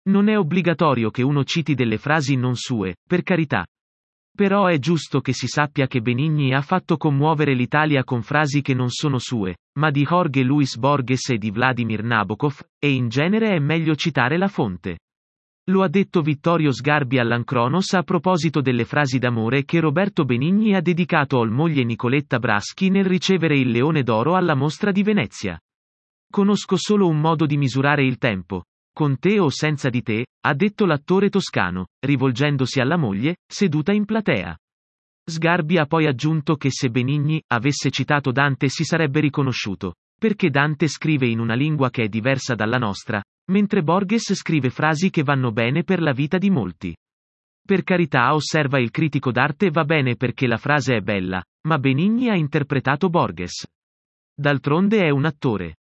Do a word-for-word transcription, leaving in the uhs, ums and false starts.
Non è obbligatorio che uno citi delle frasi non sue, per carità. Però è giusto che si sappia che Benigni ha fatto commuovere l'Italia con frasi che non sono sue, ma di Jorge Luis Borges e di Vladimir Nabokov, e in genere è meglio citare la fonte. Lo ha detto Vittorio Sgarbi all'Ancronos a proposito delle frasi d'amore che Roberto Benigni ha dedicato alla moglie Nicoletta Braschi nel ricevere il Leone d'Oro alla Mostra di Venezia. Conosco solo un modo di misurare il tempo. Con te o senza di te, ha detto l'attore toscano, rivolgendosi alla moglie, seduta in platea. Sgarbi ha poi aggiunto che se Benigni avesse citato Dante si sarebbe riconosciuto, perché Dante scrive in una lingua che è diversa dalla nostra, mentre Borges scrive frasi che vanno bene per la vita di molti. Per carità, osserva il critico d'arte, va bene perché la frase è bella, ma Benigni ha interpretato Borges. D'altronde è un attore.